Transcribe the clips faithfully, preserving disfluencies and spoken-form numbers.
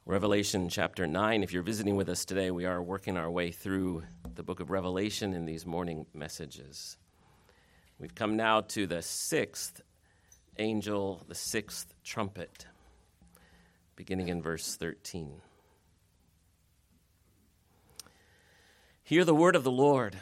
Revelation chapter nine. If you're visiting with us today, we are working our way through the book of Revelation in these morning messages. We've come now to the sixth angel, the sixth trumpet, beginning in verse thirteen. Hear the word of the Lord.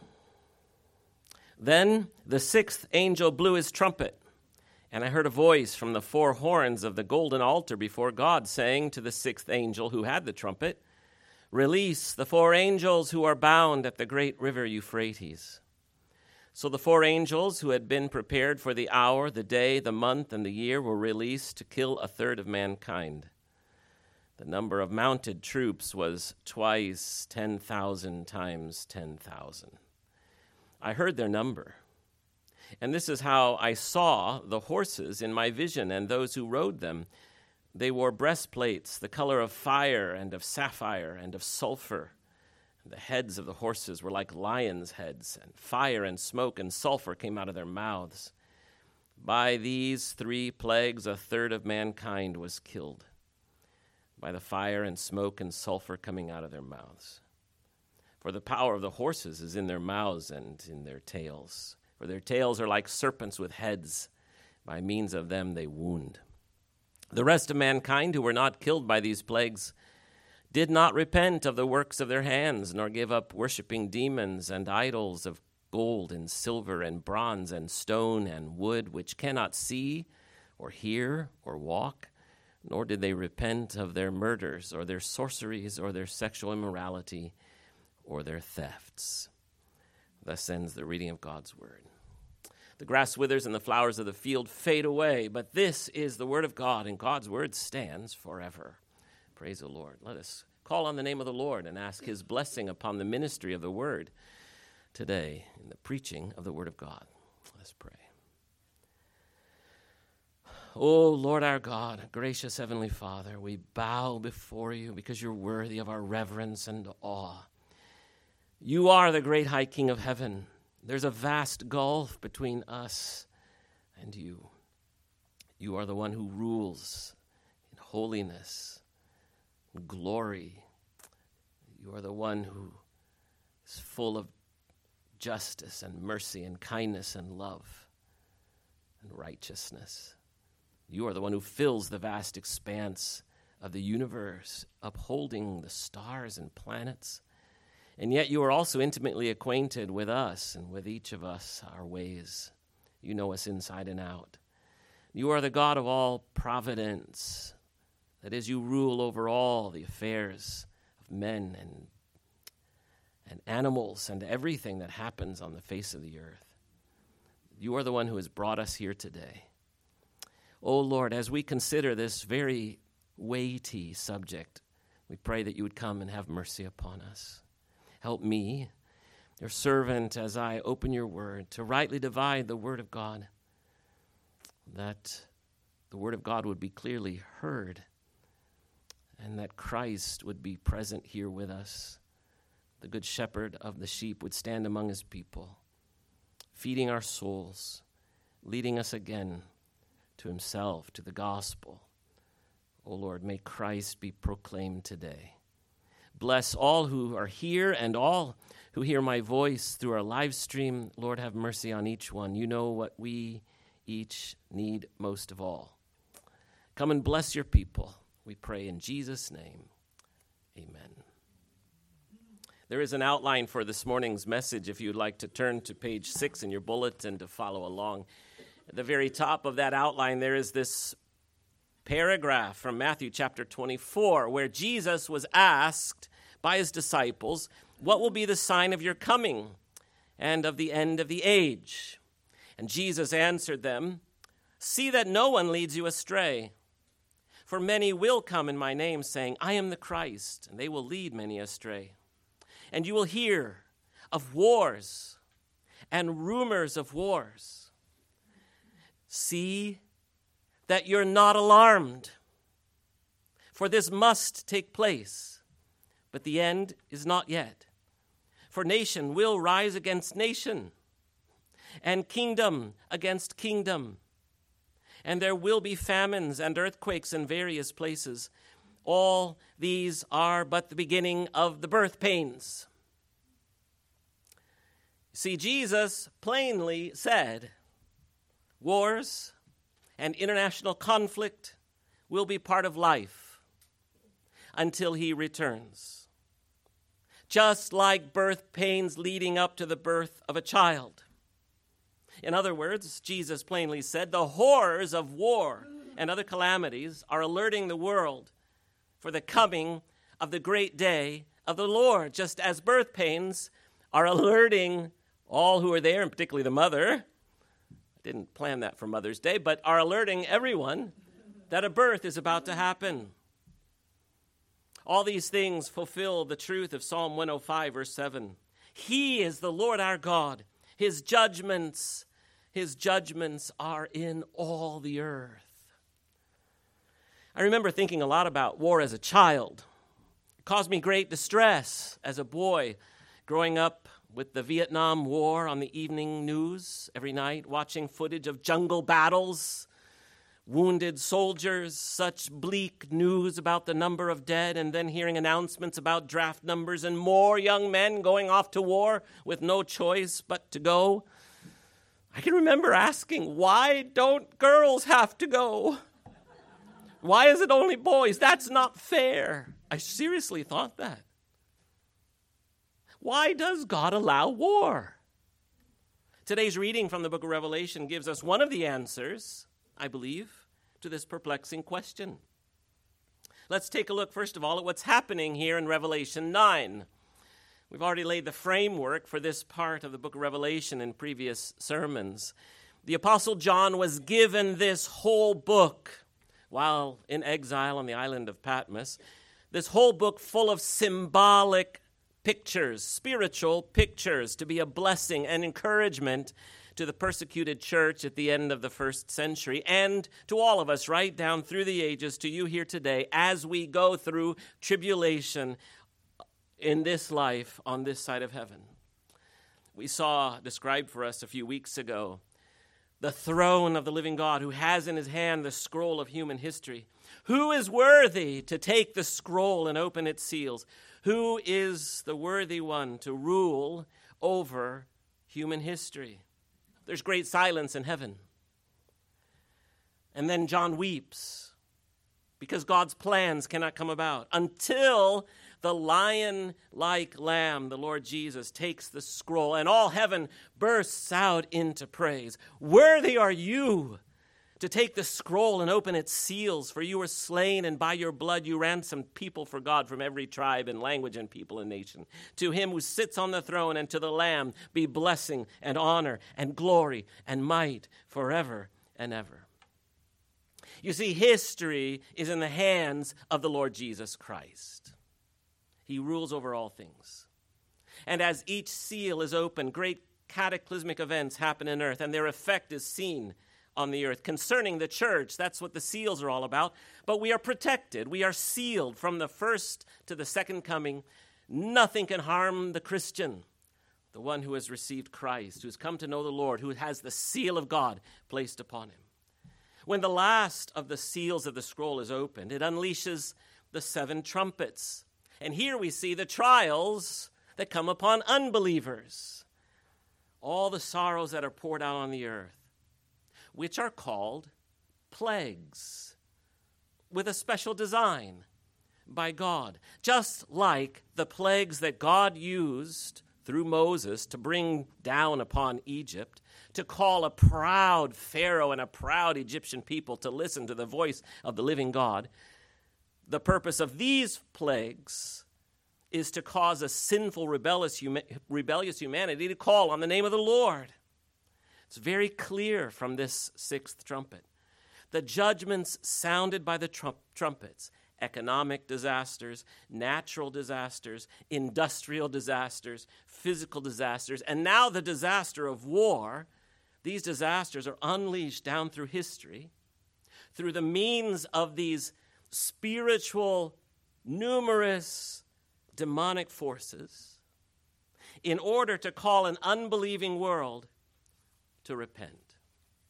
Then the sixth angel blew his trumpet, and I heard a voice from the four horns of the golden altar before God, saying to the sixth angel who had the trumpet, "Release the four angels who are bound at the great river Euphrates." So the four angels who had been prepared for the hour, the day, the month, and the year were released to kill a third of mankind. The number of mounted troops was twice ten thousand times ten thousand. I heard their number. And this is how I saw the horses in my vision and those who rode them. They wore breastplates, the color of fire and of sapphire and of sulfur. The heads of the horses were like lions' heads, and fire and smoke and sulfur came out of their mouths. By these three plagues, a third of mankind was killed, by the fire and smoke and sulfur coming out of their mouths. For the power of the horses is in their mouths and in their tails. For their tails are like serpents with heads. By means of them they wound. The rest of mankind who were not killed by these plagues did not repent of the works of their hands, nor give up worshiping demons and idols of gold and silver and bronze and stone and wood, which cannot see or hear or walk, nor did they repent of their murders or their sorceries or their sexual immorality or their thefts. Thus ends the reading of God's word. The grass withers and the flowers of the field fade away, but this is the word of God, and God's word stands forever. Praise the Lord. Let us call on the name of the Lord and ask his blessing upon the ministry of the word today in the preaching of the word of God. Let's pray. O Lord our God, gracious Heavenly Father, we bow before you because you're worthy of our reverence and awe. You are the great high King of heaven. There's a vast gulf between us and you. You are the one who rules in holiness and glory. You are the one who is full of justice and mercy and kindness and love and righteousness. You are the one who fills the vast expanse of the universe, upholding the stars and planets. And yet you are also intimately acquainted with us and with each of us, our ways. You know us inside and out. You are the God of all providence. That is, you rule over all the affairs of men and, and animals and everything that happens on the face of the earth. You are the one who has brought us here today. Oh Lord, as we consider this very weighty subject, we pray that you would come and have mercy upon us. Help me, your servant, as I open your word, to rightly divide the word of God, that the word of God would be clearly heard, and that Christ would be present here with us. The good shepherd of the sheep would stand among his people, feeding our souls, leading us again to himself, to the gospel. O Lord, may Christ be proclaimed today. Bless all who are here and all who hear my voice through our live stream. Lord, have mercy on each one. You know what we each need most of all. Come and bless your people. We pray in Jesus' name. Amen. There is an outline for this morning's message if you'd like to turn to page six in your bulletin to follow along. At the very top of that outline, there is this paragraph from Matthew chapter twenty-four, where Jesus was asked by his disciples, what will be the sign of your coming and of the end of the age? And Jesus answered them, see that no one leads you astray. For many will come in my name, saying, I am the Christ, and they will lead many astray. And you will hear of wars and rumors of wars. See that you're not alarmed, for this must take place, but the end is not yet. For nation will rise against nation, and kingdom against kingdom. And there will be famines and earthquakes in various places. All these are but the beginning of the birth pains. See, Jesus plainly said, wars and international conflict will be part of life until he returns. Just like birth pains leading up to the birth of a child. In other words, Jesus plainly said, the horrors of war and other calamities are alerting the world for the coming of the great day of the Lord, just as birth pains are alerting all who are there, and particularly the mother. I didn't plan that for Mother's Day, but are alerting everyone that a birth is about to happen. All these things fulfill the truth of Psalm one oh five, verse seven. He is the Lord our God. His judgments, his judgments are in all the earth. I remember thinking a lot about war as a child. It caused me great distress as a boy, growing up with the Vietnam War on the evening news every night, watching footage of jungle battles, wounded soldiers, such bleak news about the number of dead, and then hearing announcements about draft numbers and more young men going off to war with no choice but to go. I can remember asking, why don't girls have to go? Why is it only boys? That's not fair. I seriously thought that. Why does God allow war? Today's reading from the book of Revelation gives us one of the answers, I believe, to this perplexing question. Let's take a look, first of all, at what's happening here in Revelation nine. We've already laid the framework for this part of the book of Revelation in previous sermons. The Apostle John was given this whole book while in exile on the island of Patmos, this whole book full of symbolic pictures, spiritual pictures, to be a blessing and encouragement to the persecuted church at the end of the first century, and to all of us right down through the ages, to you here today, as we go through tribulation in this life on this side of heaven. We saw described for us a few weeks ago the throne of the living God, who has in his hand the scroll of human history. Who is worthy to take the scroll and open its seals? Who is the worthy one to rule over human history? There's great silence in heaven. And then John weeps because God's plans cannot come about until the lion-like lamb, the Lord Jesus, takes the scroll, and all heaven bursts out into praise. Worthy are you to take the scroll and open its seals, for you were slain, and by your blood you ransomed people for God from every tribe and language and people and nation. To him who sits on the throne and to the Lamb be blessing and honor and glory and might forever and ever. You see, history is in the hands of the Lord Jesus Christ. He rules over all things. And as each seal is opened, great cataclysmic events happen in earth, and their effect is seen on the earth. Concerning the church, that's what the seals are all about. But we are protected. We are sealed from the first to the second coming. Nothing can harm the Christian, the one who has received Christ, who has come to know the Lord, who has the seal of God placed upon him. When the last of the seals of the scroll is opened, it unleashes the seven trumpets. And here we see the trials that come upon unbelievers, all the sorrows that are poured out on the earth, which are called plagues, with a special design by God. Just like the plagues that God used through Moses to bring down upon Egypt, to call a proud Pharaoh and a proud Egyptian people to listen to the voice of the living God. The purpose of these plagues is to cause a sinful, rebellious, rebellious humanity to call on the name of the Lord. It's very clear from this sixth trumpet. The judgments sounded by the trump- trumpets, economic disasters, natural disasters, industrial disasters, physical disasters, and now the disaster of war, these disasters are unleashed down through history through the means of these spiritual, numerous, demonic forces in order to call an unbelieving world to repent,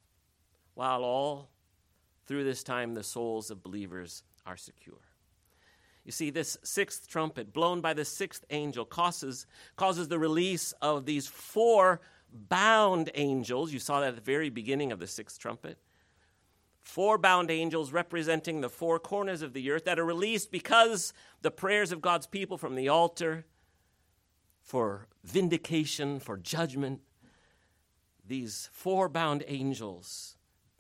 while all through this time the souls of believers are secure. You see, this sixth trumpet, blown by the sixth angel, causes, causes the release of these four bound angels. You saw that at the very beginning of the sixth trumpet. Four bound angels representing the four corners of the earth that are released because the prayers of God's people from the altar for vindication, for judgment. These four bound angels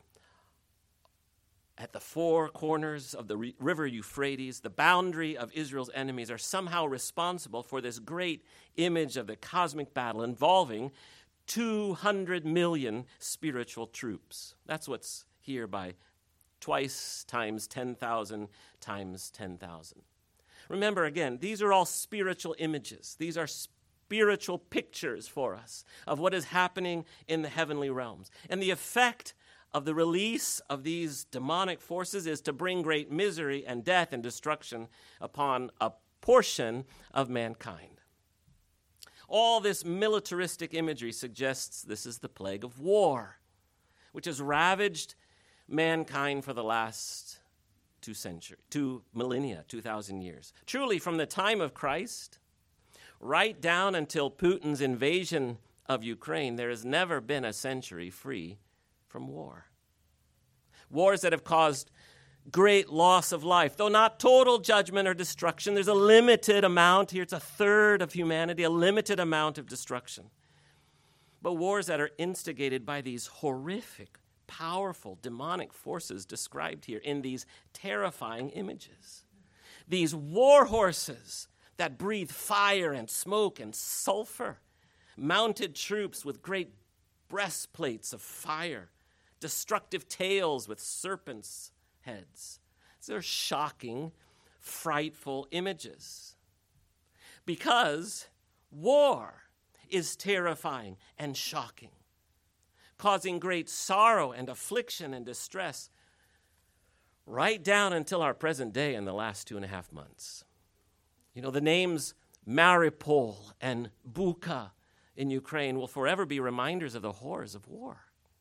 at the four corners of the river Euphrates, the boundary of Israel's enemies, are somehow responsible for this great image of the cosmic battle involving two hundred million spiritual troops. That's what's here by twice times ten thousand times ten thousand. Remember, again, these are all spiritual images. These are spiritual pictures for us of what is happening in the heavenly realms. And the effect of the release of these demonic forces is to bring great misery and death and destruction upon a portion of mankind. All this militaristic imagery suggests this is the plague of war, which has ravaged mankind for the last two centuries, two millennia, two thousand years. Truly, from the time of Christ right down until Putin's invasion of Ukraine, there has never been a century free from war. Wars that have caused great loss of life, though not total judgment or destruction. There's a limited amount here. It's a third of humanity, a limited amount of destruction. But wars that are instigated by these horrific, powerful, demonic forces described here in these terrifying images. These war horses that breathe fire and smoke and sulfur, mounted troops with great breastplates of fire, destructive tails with serpents' heads. These are shocking, frightful images. Because war is terrifying and shocking, causing great sorrow and affliction and distress right down until our present day in the last two and a half months. You know, the names Mariupol and Bucha in Ukraine will forever be reminders of the horrors of war.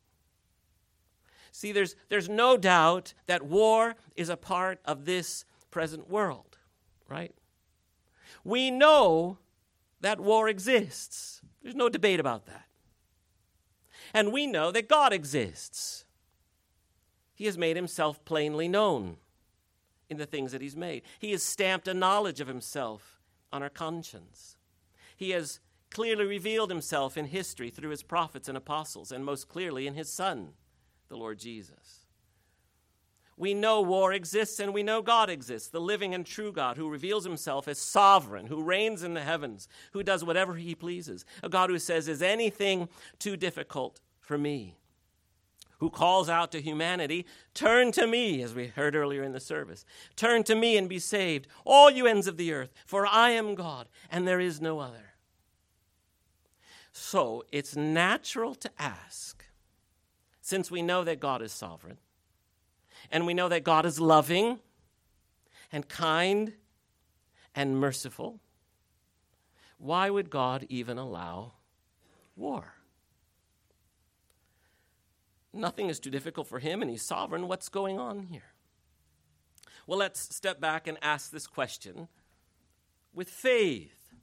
See, there's, there's no doubt that war is a part of this present world, right? We know that war exists. There's no debate about that. And we know that God exists. He has made himself plainly known in the things that he's made. He has stamped a knowledge of himself on our conscience. He has clearly revealed himself in history through his prophets and apostles, and most clearly in his Son, the Lord Jesus. We know war exists and we know God exists, the living and true God who reveals himself as sovereign, who reigns in the heavens, who does whatever he pleases. A God who says, is anything too difficult for me? Who calls out to humanity, turn to me, as we heard earlier in the service. Turn to me and be saved, all you ends of the earth, for I am God and there is no other. So it's natural to ask, since we know that God is sovereign, and we know that God is loving and kind and merciful, why would God even allow war? Nothing is too difficult for him, and he's sovereign. What's going on here? Well, let's step back and ask this question with faith.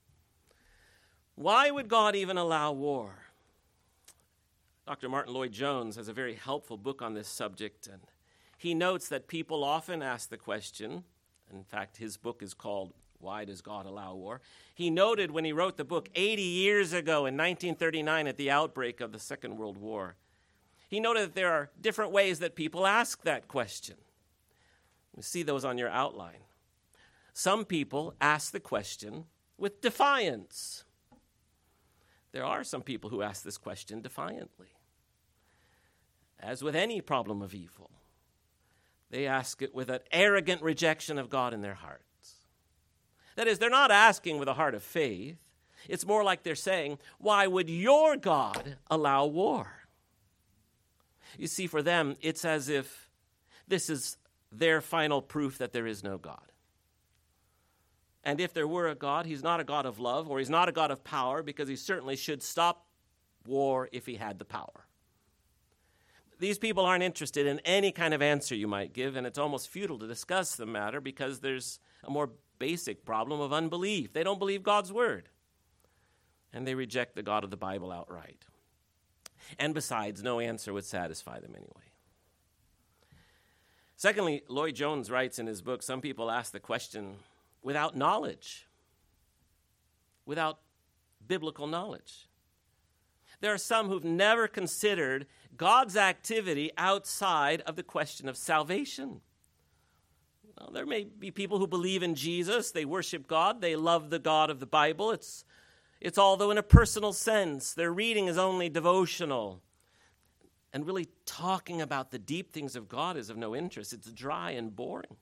Why would God even allow war? Doctor Martin Lloyd-Jones has a very helpful book on this subject, and he notes that people often ask the question, in fact, his book is called Why Does God Allow War? He noted when he wrote the book eighty years ago in nineteen thirty-nine at the outbreak of the Second World War, he noted that there are different ways that people ask that question. You see those on your outline. Some people ask the question with defiance. There are some people who ask this question defiantly. As with any problem of evil, they ask it with an arrogant rejection of God in their hearts. That is, they're not asking with a heart of faith. It's more like they're saying, why would your God allow war? You see, for them, it's as if this is their final proof that there is no God. And if there were a God, he's not a God of love, or he's not a God of power, because he certainly should stop war if he had the power. These people aren't interested in any kind of answer you might give, and it's almost futile to discuss the matter because there's a more basic problem of unbelief. They don't believe God's word, and they reject the God of the Bible outright. And besides, no answer would satisfy them anyway. Secondly, Lloyd Jones writes in his book, some people ask the question without knowledge, without biblical knowledge. There are some who've never considered God's activity outside of the question of salvation. Well, there may be people who believe in Jesus, they worship God, they love the God of the Bible. It's, it's all though in a personal sense. Their reading is only devotional. And really talking about the deep things of God is of no interest. It's dry and boring.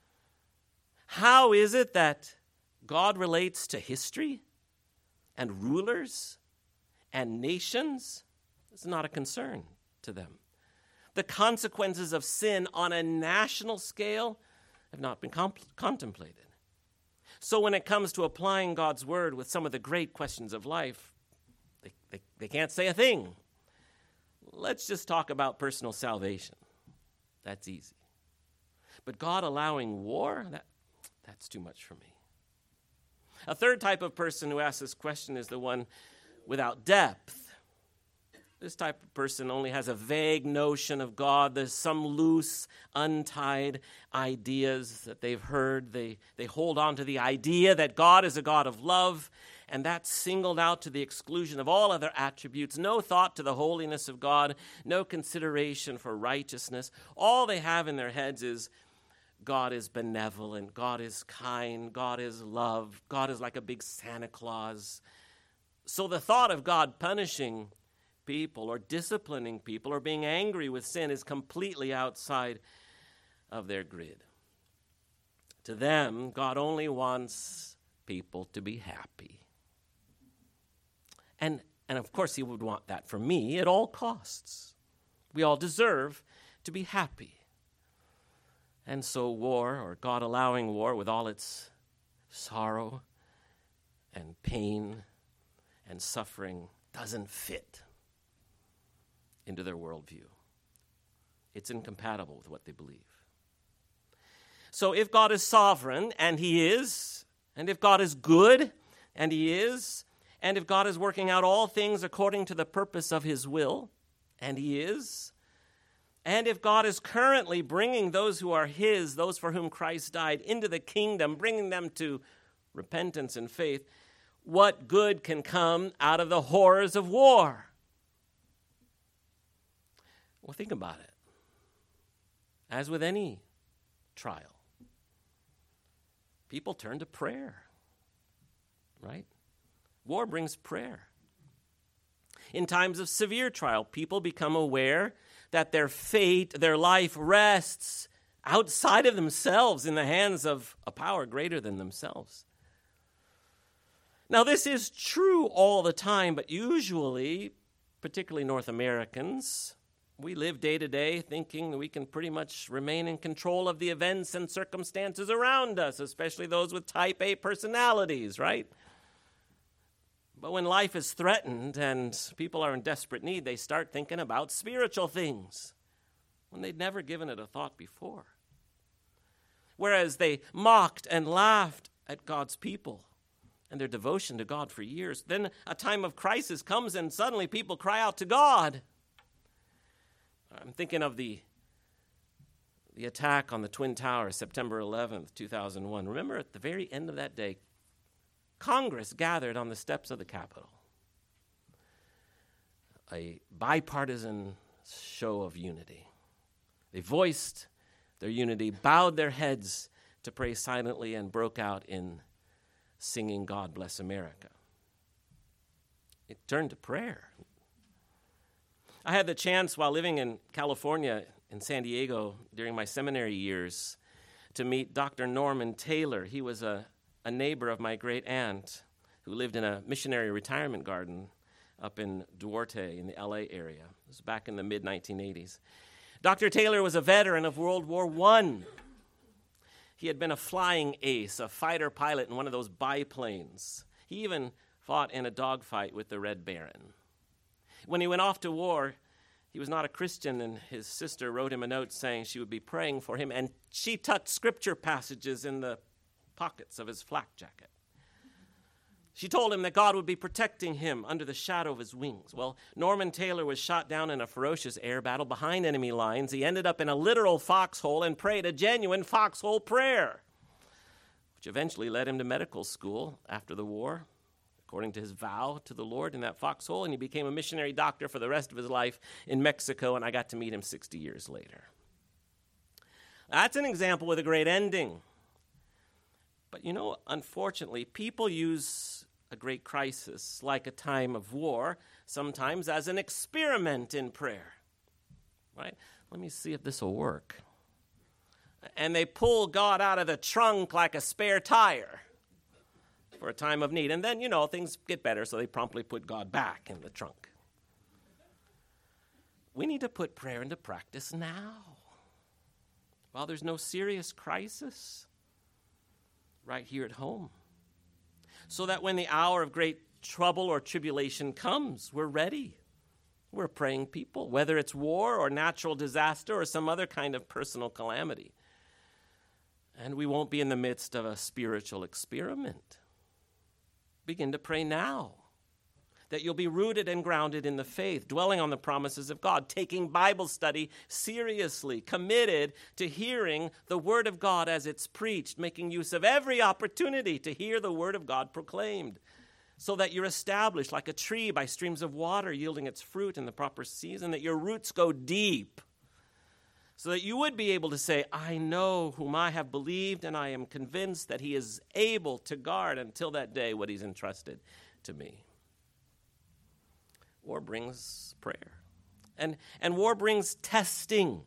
How is it that God relates to history and rulers and nations? It's not a concern to them. The consequences of sin on a national scale have not been comp- contemplated. So when it comes to applying God's word with some of the great questions of life, they, they, they can't say a thing. Let's just talk about personal salvation. That's easy. But God allowing war, that, that's too much for me. A third type of person who asks this question is the one without depth. This type of person only has a vague notion of God. There's some loose, untied ideas that they've heard. They, they hold on to the idea that God is a God of love, and that's singled out to the exclusion of all other attributes. No thought to the holiness of God, no consideration for righteousness. All they have in their heads is God is benevolent, God is kind, God is love, God is like a big Santa Claus. So the thought of God punishing people or disciplining people or being angry with sin is completely outside of their grid. To them, God only wants people to be happy. And, and of course, he would want that for me at all costs. We all deserve to be happy. And so war, or God allowing war with all its sorrow and pain and suffering, doesn't fit into their worldview. It's incompatible with what they believe. So if God is sovereign, and he is, and if God is good, and he is, and if God is working out all things according to the purpose of his will, and he is, and if God is currently bringing those who are his, those for whom Christ died, into the kingdom, bringing them to repentance and faith, what good can come out of the horrors of war? Well, think about it. As with any trial, people turn to prayer, right? War brings prayer. In times of severe trial, people become aware that their fate, their life rests outside of themselves in the hands of a power greater than themselves. Now, this is true all the time, but usually, particularly North Americans, we live day to day thinking that we can pretty much remain in control of the events and circumstances around us, especially those with type A personalities, right? But when life is threatened and people are in desperate need, they start thinking about spiritual things when they'd never given it a thought before. Whereas they mocked and laughed at God's people and their devotion to God for years, then a time of crisis comes and suddenly people cry out to God. I'm thinking of the, the attack on the Twin Towers, September eleventh, two thousand one. Remember, at the very end of that day, Congress gathered on the steps of the Capitol. A bipartisan show of unity. They voiced their unity, bowed their heads to pray silently, and broke out in singing God Bless America. It turned to prayer. I had the chance while living in California, in San Diego, during my seminary years, to meet Doctor Norman Taylor. He was a, a neighbor of my great aunt who lived in a missionary retirement garden up in Duarte in the L A area. It was back in the mid nineteen eighties. Doctor Taylor was a veteran of World War One. He had been a flying ace, a fighter pilot in one of those biplanes. He even fought in a dogfight with the Red Baron. When he went off to war, he was not a Christian, and his sister wrote him a note saying she would be praying for him, and she tucked scripture passages in the pockets of his flak jacket. She told him that God would be protecting him under the shadow of his wings. Well, Norman Taylor was shot down in a ferocious air battle behind enemy lines. He ended up in a literal foxhole and prayed a genuine foxhole prayer, which eventually led him to medical school after the war, according to his vow to the Lord in that foxhole, and he became a missionary doctor for the rest of his life in Mexico, and I got to meet him sixty years later. That's an example with a great ending. But you know, unfortunately, people use a great crisis, like a time of war, sometimes as an experiment in prayer. Right? Let me see if this will work. And they pull God out of the trunk like a spare tire for a time of need. And then, you know, things get better, so they promptly put God back in the trunk. We need to put prayer into practice now, while there's no serious crisis, right here at home, so that when the hour of great trouble or tribulation comes, we're ready. We're praying people, whether it's war or natural disaster or some other kind of personal calamity. And we won't be in the midst of a spiritual experiment. Begin to pray now, that you'll be rooted and grounded in the faith, dwelling on the promises of God, taking Bible study seriously, committed to hearing the Word of God as it's preached, making use of every opportunity to hear the Word of God proclaimed, so that you're established like a tree by streams of water, yielding its fruit in the proper season, that your roots go deep, so that you would be able to say, I know whom I have believed, and I am convinced that he is able to guard until that day what he's entrusted to me. War brings prayer. And, and war brings testing.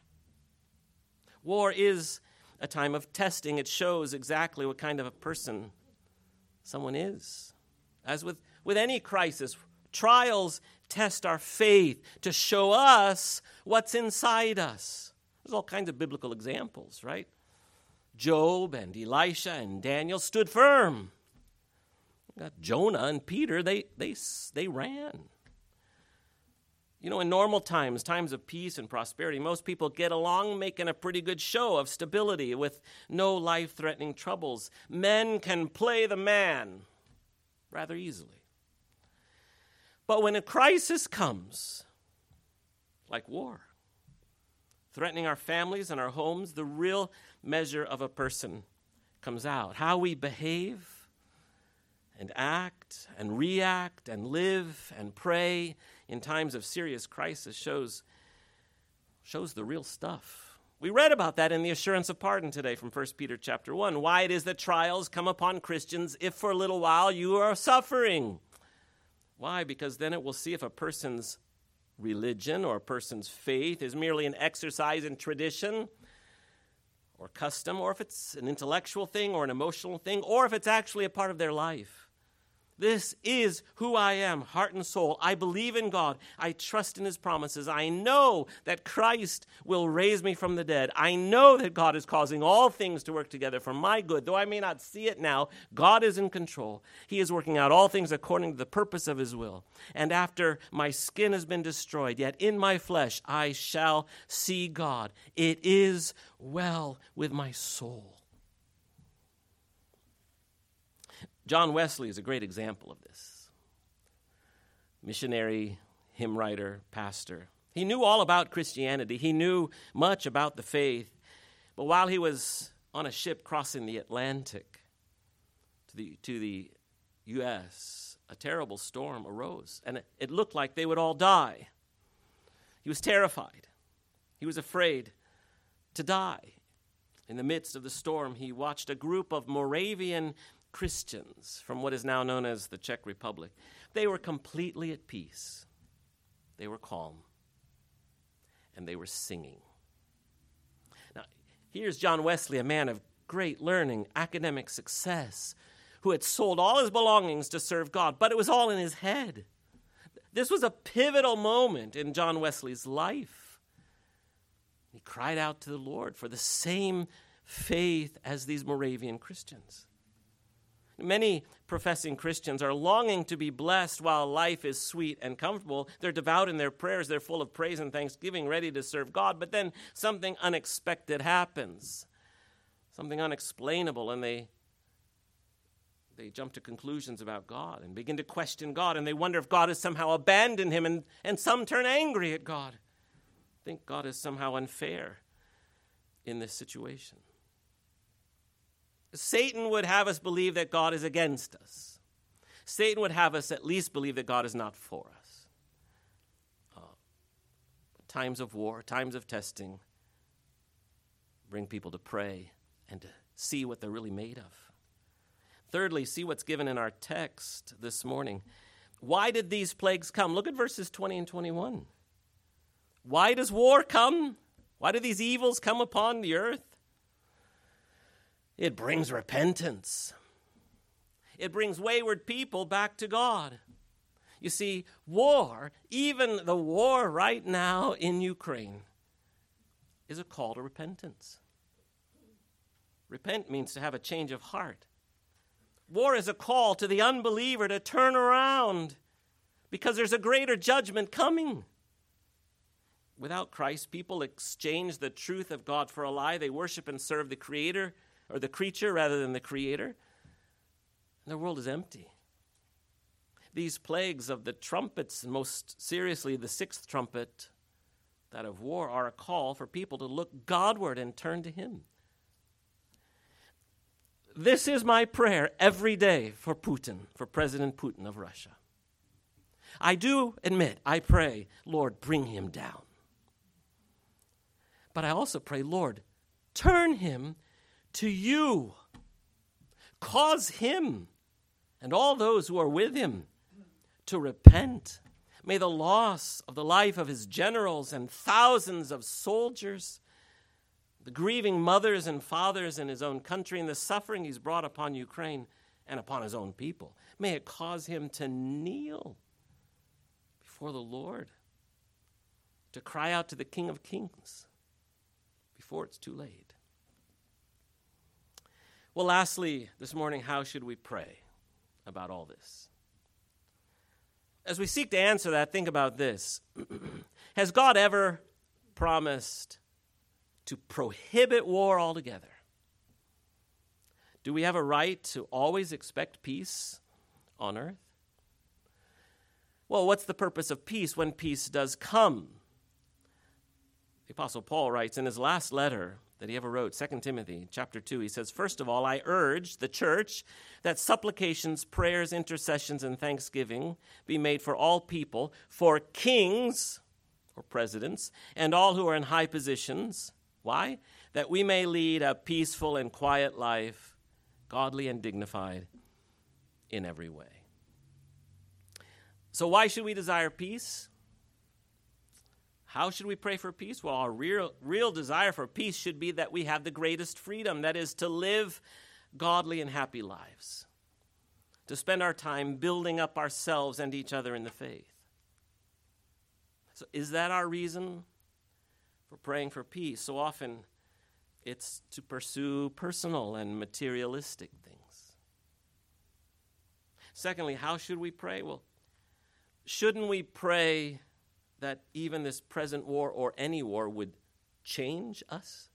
War is a time of testing. It shows exactly what kind of a person someone is. As with, with any crisis, trials test our faith to show us what's inside us. There's all kinds of biblical examples, right? Job and Elisha and Daniel stood firm. Got Jonah and Peter, they, they, they ran. You know, in normal times, times of peace and prosperity, most people get along making a pretty good show of stability with no life-threatening troubles. Men can play the man rather easily. But when a crisis comes, like war, threatening our families and our homes, the real measure of a person comes out. How we behave and act and react and live and pray in times of serious crisis shows, shows the real stuff. We read about that in the assurance of pardon today from First Peter chapter one. Why it is that trials come upon Christians if for a little while you are suffering. Why? Because then it will see if a person's religion or a person's faith is merely an exercise in tradition or custom, or if it's an intellectual thing or an emotional thing, or if it's actually a part of their life. This is who I am, heart and soul. I believe in God. I trust in his promises. I know that Christ will raise me from the dead. I know that God is causing all things to work together for my good. Though I may not see it now, God is in control. He is working out all things according to the purpose of his will. And after my skin has been destroyed, yet in my flesh I shall see God. It is well with my soul. John Wesley is a great example of this. Missionary, hymn writer, pastor. He knew all about Christianity. He knew much about the faith. But while he was on a ship crossing the Atlantic to the, to the U S, a terrible storm arose, and it, it looked like they would all die. He was terrified. He was afraid to die. In the midst of the storm, he watched a group of Moravian Christians from what is now known as the Czech Republic. They were completely at peace. They were calm. And they were singing. Now, here's John Wesley, a man of great learning, academic success, who had sold all his belongings to serve God, but it was all in his head. This was a pivotal moment in John Wesley's life. He cried out to the Lord for the same faith as these Moravian Christians. Many professing Christians are longing to be blessed while life is sweet and comfortable. They're devout in their prayers. They're full of praise and thanksgiving, ready to serve God. But then something unexpected happens, something unexplainable, and they They jump to conclusions about God and begin to question God, and they wonder if God has somehow abandoned him, and, and some turn angry at God. Think God is somehow unfair in this situation. Satan would have us believe that God is against us. Satan would have us at least believe that God is not for us. Uh, times of war, times of testing, bring people to pray and to see what they're really made of. Thirdly, see what's given in our text this morning. Why did these plagues come? Look at verses twenty and twenty-one. Why does war come? Why do these evils come upon the earth? It brings repentance. It brings wayward people back to God. You see, war, even the war right now in Ukraine, is a call to repentance. Repent means to have a change of heart. War is a call to the unbeliever to turn around because there's a greater judgment coming. Without Christ, people exchange the truth of God for a lie. They worship and serve the creator or the creature rather than the creator. And their world is empty. These plagues of the trumpets, and most seriously the sixth trumpet, that of war, are a call for people to look Godward and turn to him. This is my prayer every day for Putin, for President Putin of Russia. I do admit, I pray, Lord, bring him down. But I also pray, Lord, turn him to you. Cause him and all those who are with him to repent. May the loss of the life of his generals and thousands of soldiers, the grieving mothers and fathers in his own country, and the suffering he's brought upon Ukraine and upon his own people, may it cause him to kneel before the Lord, to cry out to the King of Kings before it's too late. Well, lastly, this morning, how should we pray about all this? As we seek to answer that, think about this. Has God ever promised to prohibit war altogether? Do we have a right to always expect peace on earth? Well, what's the purpose of peace when peace does come? The Apostle Paul writes in his last letter that he ever wrote, Second Timothy chapter two, he says, "First of all, I urge the church that supplications, prayers, intercessions, and thanksgiving be made for all people, for kings," or presidents, "and all who are in high positions." Why? That we may lead a peaceful and quiet life, godly and dignified in every way. So why should we desire peace? How should we pray for peace? Well, our real, real desire for peace should be that we have the greatest freedom, that is, to live godly and happy lives, to spend our time building up ourselves and each other in the faith. So is that our reason for praying for peace? So often it's to pursue personal and materialistic things. Secondly, how should we pray? Well, shouldn't we pray that even this present war or any war would change us?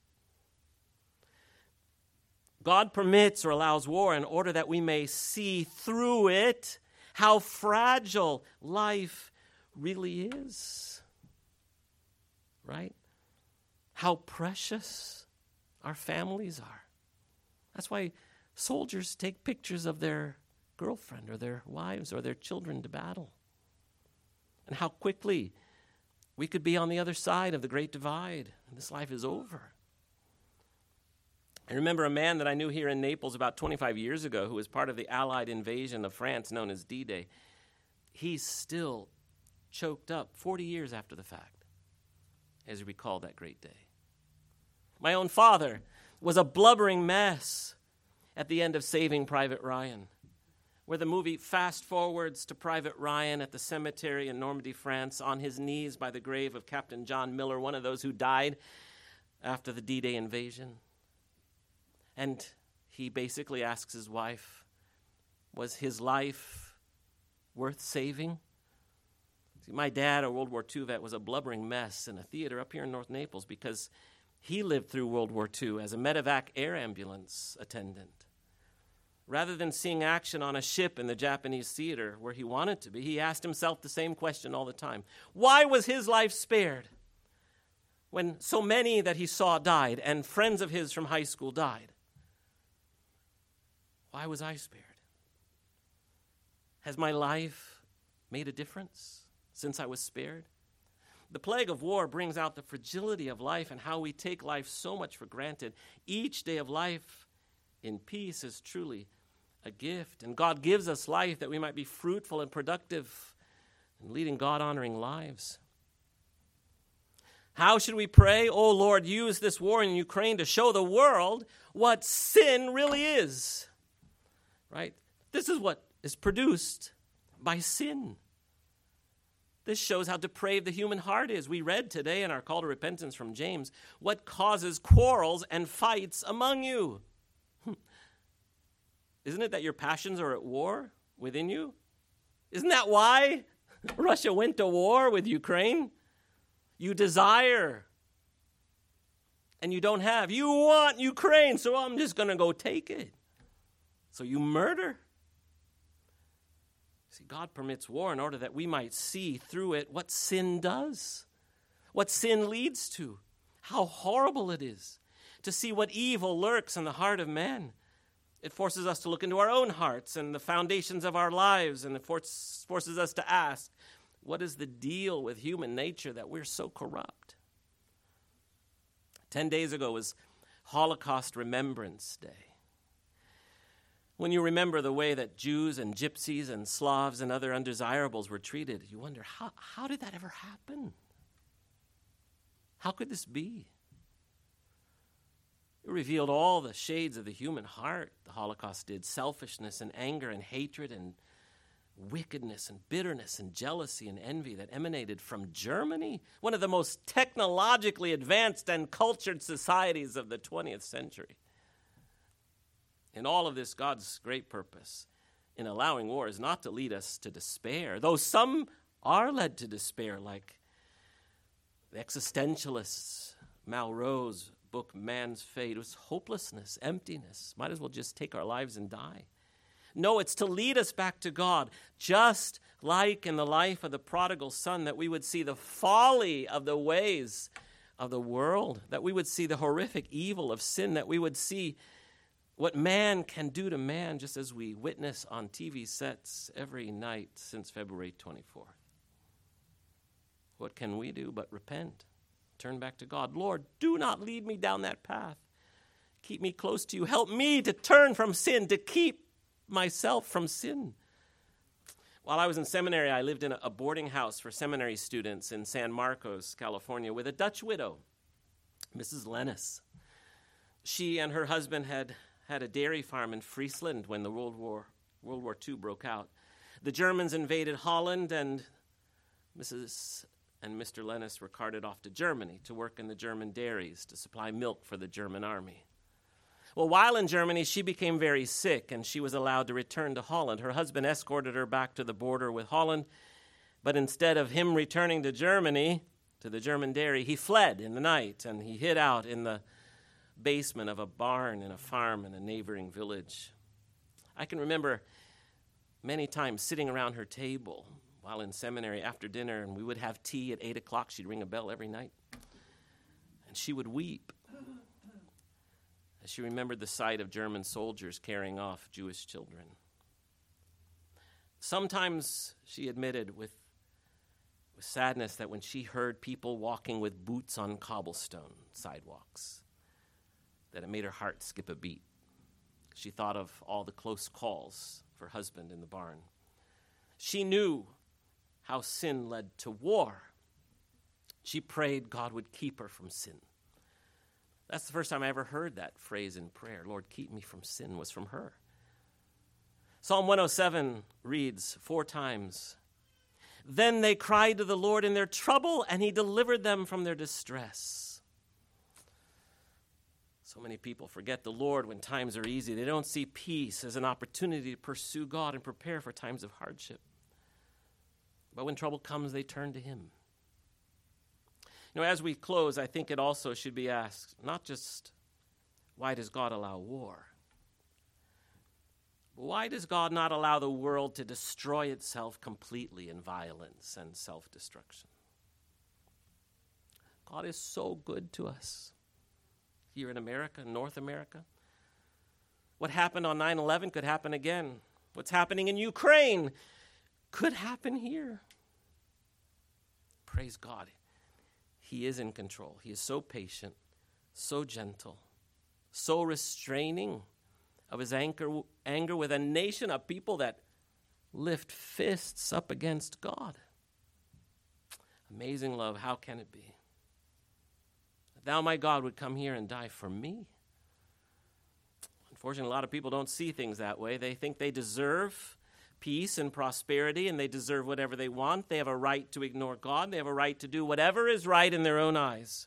God permits or allows war in order that we may see through it how fragile life really is. Right? How precious our families are. That's why soldiers take pictures of their girlfriend or their wives or their children to battle. And how quickly we could be on the other side of the great divide and this life is over. I remember a man that I knew here in Naples about twenty-five years ago who was part of the Allied invasion of France known as D-Day. He's still choked up forty years after the fact as he recalled that great day. My own father was a blubbering mess at the end of Saving Private Ryan, where the movie fast forwards to Private Ryan at the cemetery in Normandy, France, on his knees by the grave of Captain John Miller, one of those who died after the D-Day invasion. And he basically asks his wife, Was his life worth saving? See, my dad, a World War Two vet, was a blubbering mess in a theater up here in North Naples because he lived through World War Two as a medevac air ambulance attendant. Rather than seeing action on a ship in the Japanese theater where he wanted to be, he asked himself the same question all the time. Why was his life spared when so many that he saw died and friends of his from high school died? Why was I spared? Has my life made a difference since I was spared? The plague of war brings out the fragility of life and how we take life so much for granted. Each day of life in peace is truly a gift, and God gives us life that we might be fruitful and productive and leading God-honoring lives. How should we pray? Oh, Lord, use this war in Ukraine to show the world what sin really is. Right? This is what is produced by sin. This shows how depraved the human heart is. We read today in our call to repentance from James, what causes quarrels and fights among you? Isn't it that your passions are at war within you? Isn't that why Russia went to war with Ukraine? You desire, and you don't have. You want Ukraine, so I'm just going to go take it. So you murder. See, God permits war in order that we might see through it what sin does, what sin leads to, how horrible it is, to see what evil lurks in the heart of man. It forces us to look into our own hearts and the foundations of our lives, and it forces us to ask, what is the deal with human nature that we're so corrupt? Ten days ago was Holocaust Remembrance Day. When you remember the way that Jews and gypsies and Slavs and other undesirables were treated, you wonder, how, how did that ever happen? How could this be? It revealed all the shades of the human heart, the Holocaust did. Selfishness and anger and hatred and wickedness and bitterness and jealousy and envy that emanated from Germany, one of the most technologically advanced and cultured societies of the twentieth century. In all of this, God's great purpose in allowing war is not to lead us to despair, though some are led to despair, like the existentialists, Malraux's book, Man's Fate. It was hopelessness, emptiness. Might as well just take our lives and die. No, it's to lead us back to God, just like in the life of the prodigal son, that we would see the folly of the ways of the world, that we would see the horrific evil of sin, that we would see what man can do to man, just as we witness on T V sets every night since February twenty-fourth. What can we do but repent? Turn back to God. Lord, do not lead me down that path. Keep me close to you. Help me to turn from sin, to keep myself from sin. While I was in seminary, I lived in a boarding house for seminary students in San Marcos, California, with a Dutch widow, Missus Lennis. She and her husband had had a dairy farm in Friesland when the World War World War Two broke out. The Germans invaded Holland, and Missus and Mister Lennis were carted off to Germany to work in the German dairies to supply milk for the German army. Well, while in Germany, she became very sick, and she was allowed to return to Holland. Her husband escorted her back to the border with Holland, but instead of him returning to Germany, to the German dairy, he fled in the night, and he hid out in the basement of a barn in a farm in a neighboring village. I can remember many times sitting around her table while in seminary after dinner, and we would have tea at eight o'clock. She'd ring a bell every night, and she would weep as she remembered the sight of German soldiers carrying off Jewish children. Sometimes she admitted with, with sadness that when she heard people walking with boots on cobblestone sidewalks, that it made her heart skip a beat. She thought of all the close calls of her husband in the barn. She knew how sin led to war. She prayed God would keep her from sin. That's the first time I ever heard that phrase in prayer. Lord, keep me from sin, was from her. Psalm one oh seven reads four times, "Then they cried to the Lord in their trouble, and he delivered them from their distress." So many people forget the Lord when times are easy. They don't see peace as an opportunity to pursue God and prepare for times of hardship. But when trouble comes, they turn to him. You know, as we close, I think it also should be asked, not just why does God allow war? Why does God not allow the world to destroy itself completely in violence and self-destruction? God is so good to us here in America, North America. What happened on nine eleven could happen again. What's happening in Ukraine could happen here. Praise God. He is in control. He is so patient, so gentle, so restraining of his anger, anger with a nation of people that lift fists up against God. Amazing love. How can it be? Thou, my God, would come here and die for me. Unfortunately, a lot of people don't see things that way. They think they deserve peace and prosperity, and they deserve whatever they want. They have a right to ignore God. They have a right to do whatever is right in their own eyes.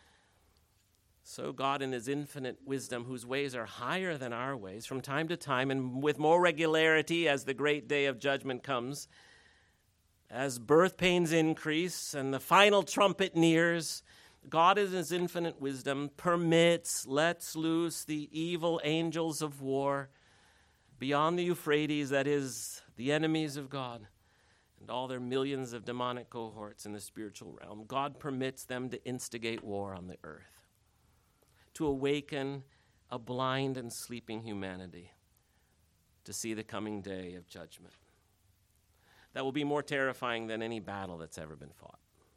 So God, in his infinite wisdom, whose ways are higher than our ways, from time to time, and with more regularity as the great day of judgment comes, as birth pains increase and the final trumpet nears, God, in his infinite wisdom, permits, lets loose the evil angels of war beyond the Euphrates, that is, the enemies of God, and all their millions of demonic cohorts in the spiritual realm. God permits them to instigate war on the earth, to awaken a blind and sleeping humanity to see the coming day of judgment. That will be more terrifying than any battle that's ever been fought.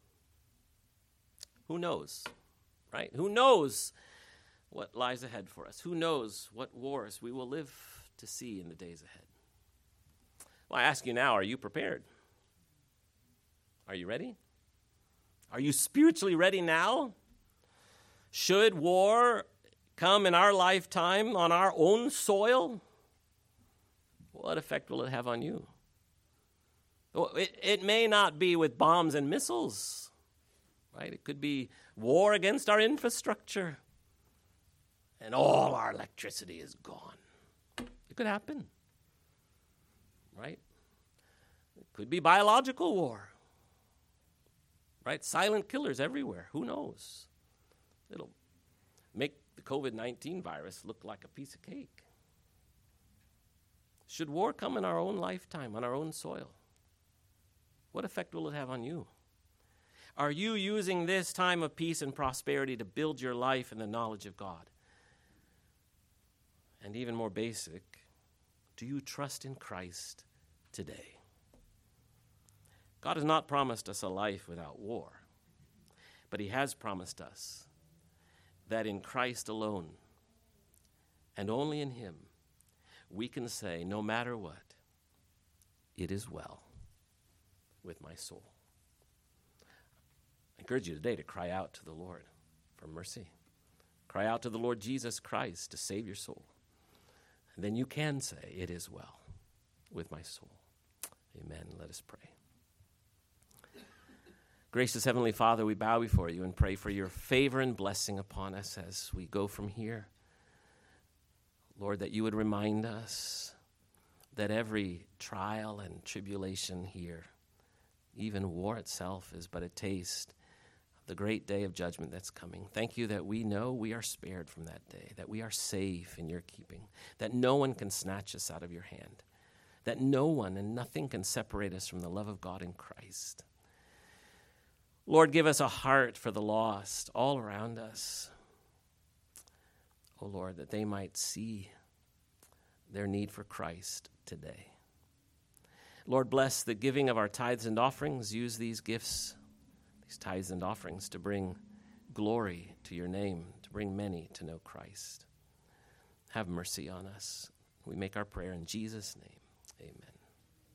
Who knows, right? Who knows what lies ahead for us? Who knows what wars we will live to see in the days ahead? Well, I ask you now, are you prepared? Are you ready? Are you spiritually ready now? Should war come in our lifetime on our own soil, what effect will it have on you? It, it may not be with bombs and missiles, right? It could be war against our infrastructure, and all our electricity is gone. It could happen, right? It could be biological war, right? Silent killers everywhere. Who knows? It'll make the covid nineteen virus look like a piece of cake. Should war come in our own lifetime, on our own soil, what effect will it have on you? Are you using this time of peace and prosperity to build your life in the knowledge of God? And even more basic, do you trust in Christ today? God has not promised us a life without war, but he has promised us that in Christ alone, and only in him, we can say, no matter what, it is well with my soul. I encourage you today to cry out to the Lord for mercy. Cry out to the Lord Jesus Christ to save your soul. And then you can say, it is well with my soul. Amen. Let us pray. Gracious Heavenly Father, we bow before you and pray for your favor and blessing upon us as we go from here. Lord, that you would remind us that every trial and tribulation here, even war itself, is but a taste of the great day of judgment that's coming. Thank you that we know we are spared from that day, that we are safe in your keeping, that no one can snatch us out of your hand, that no one and nothing can separate us from the love of God in Christ. Lord, give us a heart for the lost all around us. Oh, Lord, that they might see their need for Christ today. Lord, bless the giving of our tithes and offerings. Use these gifts, these tithes and offerings, to bring glory to your name, to bring many to know Christ. Have mercy on us. We make our prayer in Jesus' name. Amen.